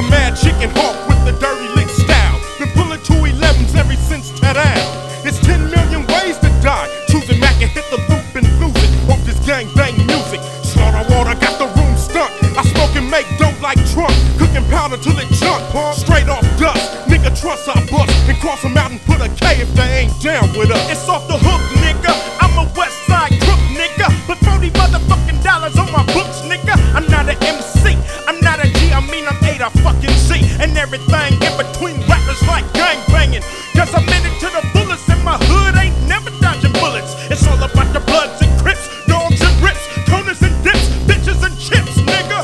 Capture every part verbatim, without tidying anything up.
mad chicken hawk with the dirty lick style. Been pulling two elevens ever since Ted-Al. It's ten million ways to die. Choosing Mac and hit the loop and lose it off this gang bang music. Slaughter water got the room stuck. I smoke and make dope like Trump. Cooking powder till it junk. Straight off dust. Nigga trust I bust. And cross them out and put a K if they ain't down with us. It's off the hook, nigga. I'm a west side crook, nigga. Put forty motherfucking dollars on my books, nigga. I'm not an M C. I'm not a G. I mean I'm A to fucking Z. And everything in between rappers like gang banging. Cause I'm in it to the fullest and my hood ain't never dodging bullets. It's all about the bloods and crips, dogs and rips, corners and dips, bitches and chips, nigga.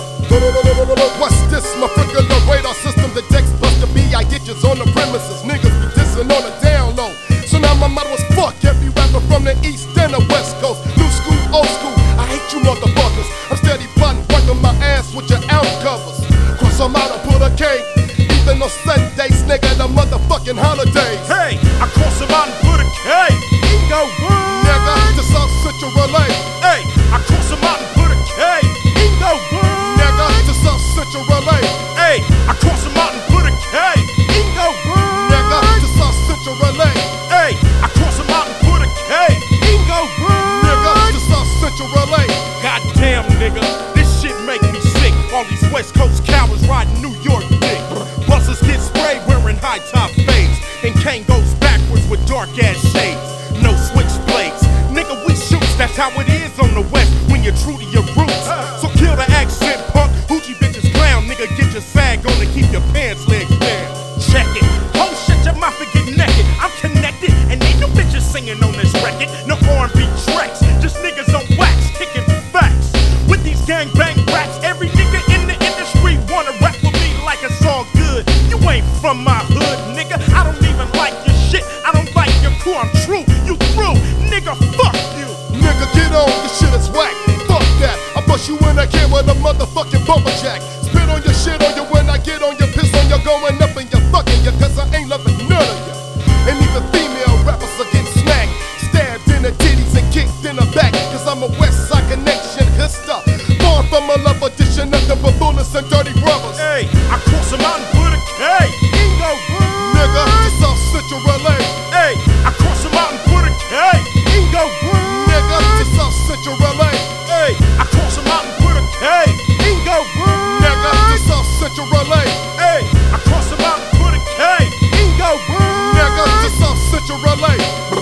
What's this? My freaking radar system detects Buster B. I get yous on the premises. Niggas be dissing on the down low. So now my motto is fuck every rapper from the east and the west coast. New school, old school, I hate you motherfuckers. I'm steady plotting, wiping my ass with your album covers. Cross them out and put a K. Even on Sundays, nigga, the motherfucking holidays. Hey, I cross them out and put a K. Go word. Nigga, to South Central Relay. Hey, I cross them out and put a K. Go word. Nigga, to South Central Relay. Hey, I cross them out and put a K. Go word. Nigga, to South Central Relay. Hey, I cross them out and put a K. Go word. Nigga, to South Central Relay. Goddamn, nigga, this shit make me sick. All these West Coast cowards riding New York dick. Buses get sprayed wearing high top fades. And Kane goes backwards with dark ass shades. No switchblades. Nigga, we shoots, that's how it is on the West when you're true to your roots. So kill the accent punk, hoochie bitches clown. Nigga, get your sag on and keep your pants legs down. Check it. Oh shit, your mouth and get naked. I'm connected, and ain't no bitches singing on this record. No R and B tracks, just niggas on wax, kicking facts. With these gang bang raps, every nigga in the industry wanna rap with me like it's all good. You ain't from my hood, nigga. I don't even like your shit. I don't like your crew. I'm true. You through, nigga. Fuck you. Nigga, get on, this shit is whack. Fuck that. I bust you in again with a motherfucking bumper jack. Spit on your shit on you when I get on your piss on you, going up and you fucking you, cause I ain't loving none of you. And even female rappers are getting smacked, stabbed in the titties and kicked in the back, cause I'm a West Side Connection hister. Born from a love edition, nothing but bullets and dirty brothers. Hey, I cross them out and put a K. Go word. Nigga, to South Central Relay. Hey, I cross them out and put a K. Go word. Nigga, to South Central Relay. Hey, I cross them out and put a K. Go word. Nigga, to South Central Relay. Hey, I cross them out and put a K. Go word. Nigga, to South Central Relay.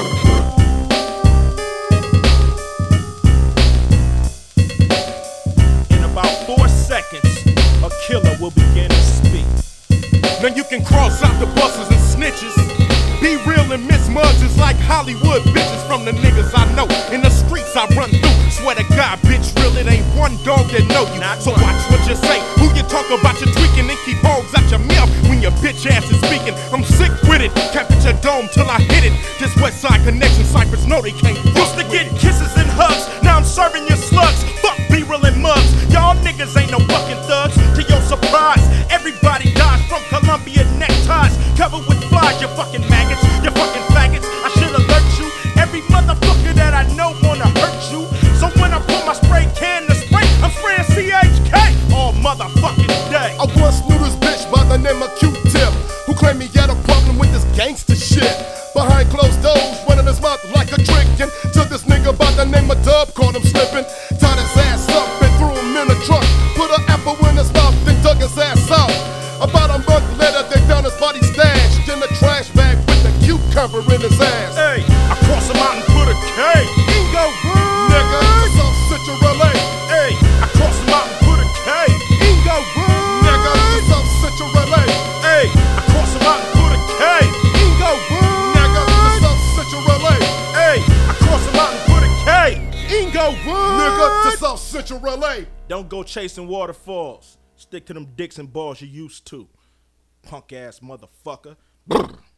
In about four seconds, a killer will begin to speak. Now you can cross out the buses and snitches. Be real and miss mugs is like Hollywood bitches from the niggas I know. In the streets I run through. Swear to God, bitch, real, it ain't one dog that know you. So watch what you say. Who you talk about, you tweaking and keep hogs out your mouth when your bitch ass is speaking. I'm sick with it. Cap at your dome till I hit it. This West Side Connection Cyphers know they can't. Used to get kisses and hugs. Now I'm serving you slugs. Fuck B-real and mugs. Y'all niggas ain't no fucking thugs. To your surprise, everybody dies from Columbia neckties. Covered with flies, you fucking maggots. You fucking faggots. I should alert you. Every motherfucker that I know wanna hurt you. So when I pull my spray can to spray, I'm spraying C H K all motherfucking day. I once knew this bitch by the name of Q-Tip, who claimed he had a problem with this gangster shit. Behind closed doors, running his mouth like a trick. And to this nigga by the name of Dub, caught him slipping. Tied his ass up and threw him in a trunk. Put an apple in his mouth, then dug his ass out. About a month later, they found his body stashed in a trash bag with a cucumber in his ass. Hey, I cross him out and put a K. Go word. Nigga, to South Central Relay. Hey, I cross him out and put a K. Go word. Nigga, to South Central Relay. Hey, I cross him out and put a K. Go word. Nigga, to South Central Relay. Hey, I cross him out and put a K. Go word. Nigga, to South Central Relay. Don't go chasing waterfalls. Stick to them dicks and balls you used to. Punk ass motherfucker. Brr.